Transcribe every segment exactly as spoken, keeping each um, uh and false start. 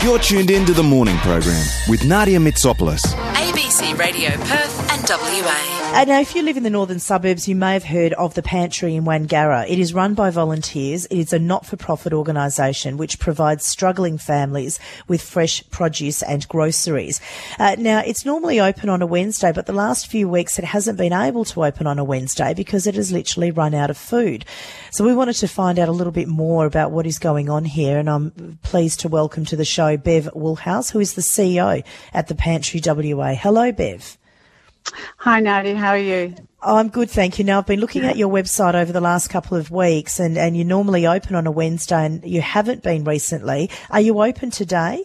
You're tuned in to the morning program with Nadia Mitsopoulos. A B C Radio Perth and W A. And now, if you live in the northern suburbs, you may have heard of the Pantry in Wangara. It is run by volunteers. It is a not-for-profit organisation which provides struggling families with fresh produce and groceries. Uh, now, it's normally open on a Wednesday, but the last few weeks it hasn't been able to open on a Wednesday because it has literally run out of food. So we wanted to find out a little bit more about what is going on here, and I'm pleased to welcome to the show Bev Woolhouse, who is the C E O at the Pantry W A. Hello, Bev. Hi, Nadia. How are you? Oh, I'm good, thank you. Now, I've been looking at your website over the last couple of weeks, and, and you're normally open on a Wednesday, and you haven't been recently. Are you open today?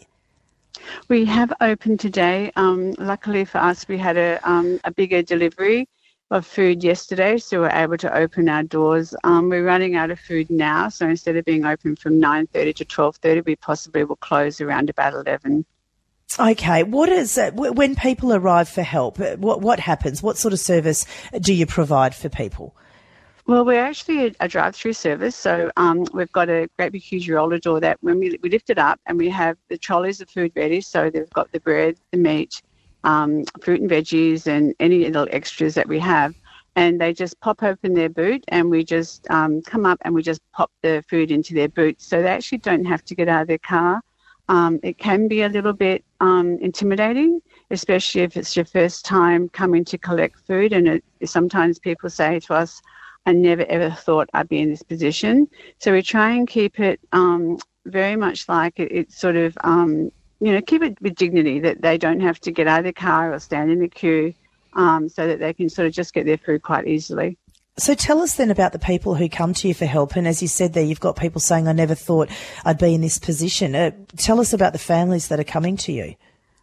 We have opened today. Um, luckily for us, we had a, um, a bigger delivery of food yesterday, so we're able to open our doors. Um, we're running out of food now, so instead of being open from nine thirty to twelve thirty, we possibly will close around about eleven. Okay. What is uh, w- when people arrive for help? What what happens? What sort of service do you provide for people? Well, we're actually a, a drive-through service, so um, we've got a great big huge roller door that when we we lift it up and we have the trolleys of food ready. So they've got the bread, the meat, um, fruit and veggies, and any little extras that we have. And they just pop open their boot, and we just um, come up and we just pop the food into their boot. So they actually don't have to get out of their car. Um, it can be a little bit um, intimidating, especially if it's your first time coming to collect food. And it, sometimes people say to us, I never ever thought I'd be in this position. So we try and keep it um, very much like it, it's sort of, um, you know, keep it with dignity, that they don't have to get out of their car or stand in the queue, um, so that they can sort of just get their food quite easily. So tell us then about the people who come to you for help. And as you said there, you've got people saying, I never thought I'd be in this position. Uh, tell us about the families that are coming to you.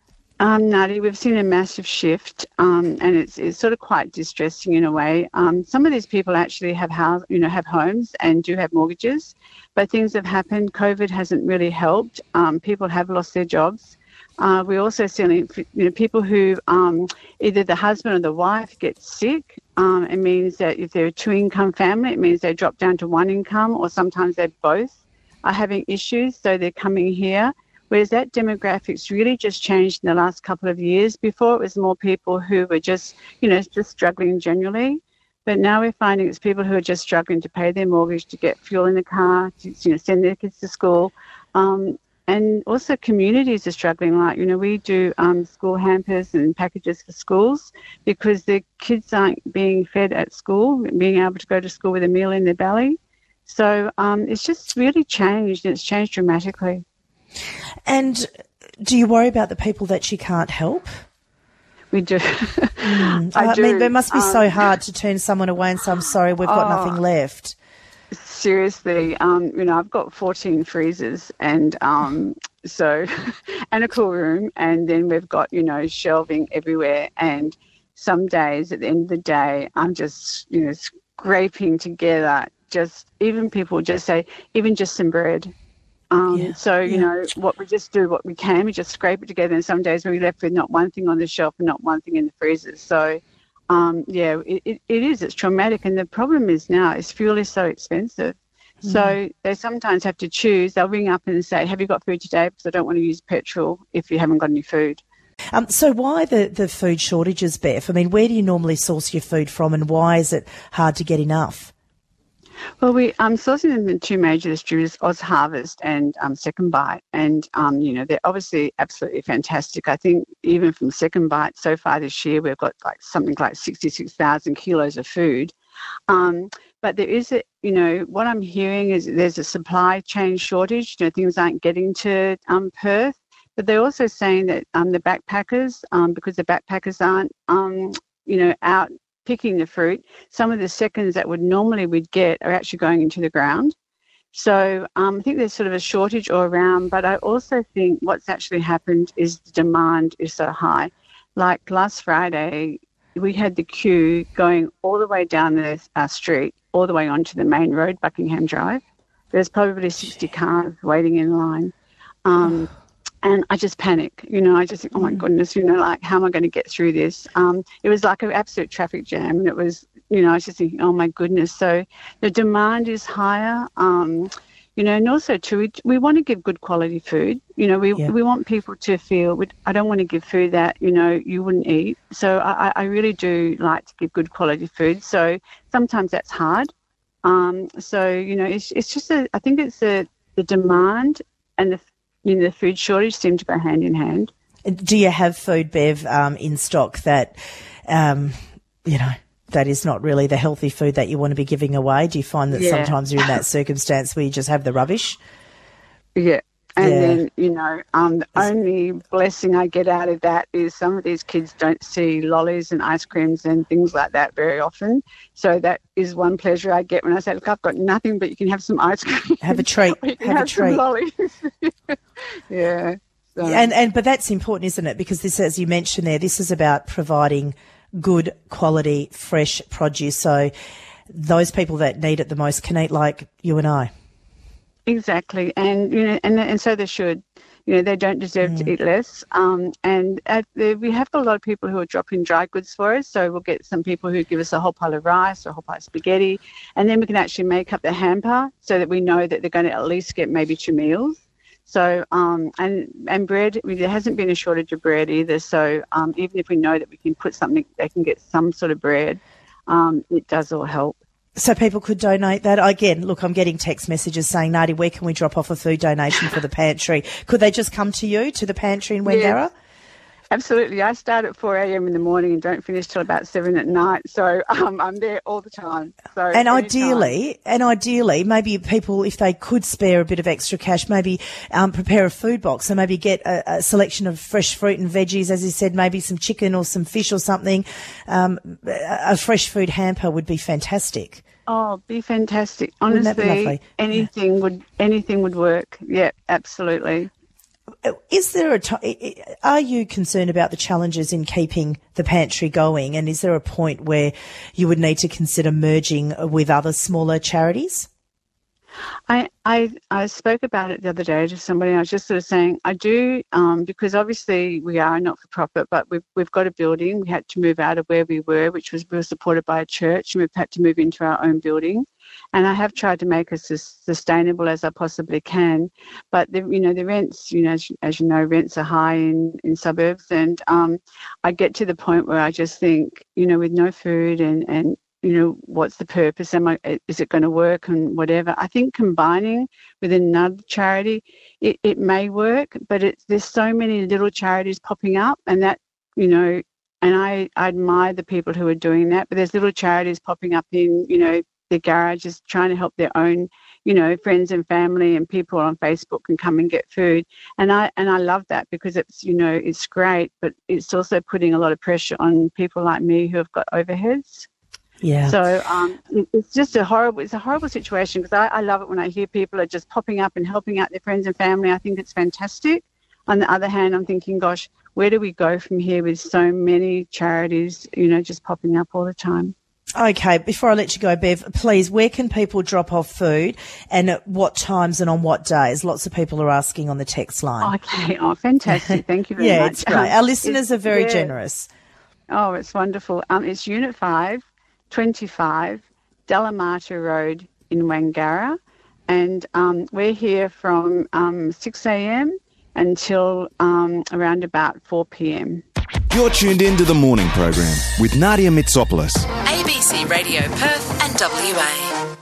Um, Nadia, we've seen a massive shift, um, and it's, it's sort of quite distressing in a way. Um, some of these people actually have house, you know, have homes and do have mortgages, but things have happened. COVID hasn't really helped. Um, people have lost their jobs. Uh, we also see, you know, people who um, either the husband or the wife gets sick. Um, it means that if they're a two-income family, it means they drop down to one income, or sometimes they both are having issues, so they're coming here. Whereas that demographic's really just changed in the last couple of years. Before, it was more people who were just, you know, just struggling generally. But now we're finding it's people who are just struggling to pay their mortgage, to get fuel in the car, to, you know, send their kids to school. Um, And also communities are struggling. Like, you know, we do um, school hampers and packages for schools because the kids aren't being fed at school, being able to go to school with a meal in their belly. So um, it's just really changed, and it's changed dramatically. And do you worry about the people that you can't help? We do. mm, I, I do. mean, it must be um, so hard to turn someone away and say, I'm sorry, we've got oh, nothing left. Seriously, um, you know, I've got fourteen freezers and um, so, and a cool room, and then we've got, you know, shelving everywhere. And some days at the end of the day, I'm just, you know, scraping together, just even people just say, even just some bread. Um, yeah, so, you yeah. know, what we just do, what we can, we just scrape it together. And some days we're left with not one thing on the shelf and not one thing in the freezers. So, Um, yeah, it, it, it is. It's traumatic. And the problem is now is fuel is so expensive. Mm. So they sometimes have to choose. They'll ring up and say, have you got food today? Because I don't want to use petrol if you haven't got any food. Um, so why the, the food shortages, Beth? I mean, where do you normally source your food from, and why is it hard to get enough? Well, we um sourcing them in two major distributors, Oz Harvest and um, Second Bite, and um you know, they're obviously absolutely fantastic. I think even from Second Bite so far this year, we've got like something like sixty-six thousand kilos of food. Um, but there is a, you know, what I'm hearing is there's a supply chain shortage. You know, things aren't getting to um Perth, but they're also saying that um the backpackers, um because the backpackers aren't um you know out picking the fruit, some of the seconds that would normally we'd get are actually going into the ground. So um, I think there's sort of a shortage all around, but I also think what's actually happened is the demand is so high. Like last Friday, we had the queue going all the way down the uh, street, all the way onto the main road, Buckingham Drive. There's probably sixty cars waiting in line. Um, And I just panic, you know, I just think, oh, my goodness, you know, like, how am I going to get through this? Um, it was like an absolute traffic jam. And it was, you know, I was just thinking, oh, my goodness. So the demand is higher. Um, You know, and also too, we, we want to give good quality food. You know, we Yeah. we want people to feel, we, I don't want to give food that, you know, you wouldn't eat. So I, I really do like to give good quality food. So sometimes that's hard. Um, so, you know, it's it's just, a, I think it's the, the demand and the, you know, the food shortage seem to go hand in hand. Do you have food, Bev, um, in stock that, um, you know, that is not really the healthy food that you want to be giving away? Do you find that Yeah. sometimes you're in that circumstance where you just have the rubbish? Yeah. And Yeah. then, you know, um, the only blessing I get out of that is some of these kids don't see lollies and ice creams and things like that very often. So that is one pleasure I get when I say, look, I've got nothing, but you can have some ice cream. Have a treat. Or you can Have have, a treat. some lollies. yeah. So. And and but that's important, isn't it? Because this, as you mentioned there, this is about providing good quality, fresh produce. So those people that need it the most can eat like you and I. Exactly, and you know, and and so they should. You know, they don't deserve Mm. to eat less. Um, and at the, we have got a lot of people who are dropping dry goods for us. So we'll get some people who give us a whole pile of rice or a whole pile of spaghetti, and then we can actually make up the hamper so that we know that they're going to at least get maybe two meals. So um, and and bread, I mean, there hasn't been a shortage of bread either. So um, even if we know that we can put something, they can get some sort of bread. Um, it does all help. So people could donate that. Again, look, I'm getting text messages saying, Nadia, where can we drop off a food donation for the pantry? Could they just come to you, to the pantry in Wangara? Yes. Absolutely. I start at four a.m. in the morning and don't finish till about seven at night. So um, I'm there all the time. So And anytime. ideally, and ideally, maybe people, if they could spare a bit of extra cash, maybe um, prepare a food box and maybe get a, a selection of fresh fruit and veggies, as you said, maybe some chicken or some fish or something. Um, a fresh food hamper would be fantastic. Oh, be fantastic. Wouldn't that be Honestly, lovely? anything would anything would work. Yeah, absolutely. Is there a t- are you concerned about the challenges in keeping the pantry going, and is there a point where you would need to consider merging with other smaller charities? I, I I spoke about it the other day to somebody. I was just sort of saying I do um, because obviously we are a not-for-profit, but we've we've got a building. We had to move out of where we were, which was we were supported by a church, and we've had to move into our own building. And I have tried to make us as sustainable as I possibly can, but the, you know the rents, you know, as, as you know, rents are high in, in suburbs, and um, I get to the point where I just think, you know, with no food and and you know, what's the purpose? Am I, is it going to work and whatever? I think combining with another charity, it, it may work, but it's, there's so many little charities popping up, and that, you know, and I, I admire the people who are doing that, but there's little charities popping up in, you know, their garages trying to help their own, you know, friends and family, and people on Facebook can come and get food. And I, and I love that because it's, you know, it's great, but it's also putting a lot of pressure on people like me who have got overheads. Yeah. So um, it's just a horrible, it's a horrible situation because I, I love it when I hear people are just popping up and helping out their friends and family. I think it's fantastic. On the other hand, I'm thinking, gosh, where do we go from here with so many charities, you know, just popping up all the time? Okay, before I let you go, Bev, please, where can people drop off food and at what times and on what days? Lots of people are asking on the text line. Okay, oh, fantastic. Thank you very yeah, much. it's great. Our listeners are very yeah. generous. Oh, it's wonderful. Um, it's Unit five, twenty-five, Delamata Road in Wangara. And um, we're here from um, six a.m. until um, around about four p.m. You're tuned in to the morning program with Nadia Mitsopoulos. A B C Radio Perth and W A.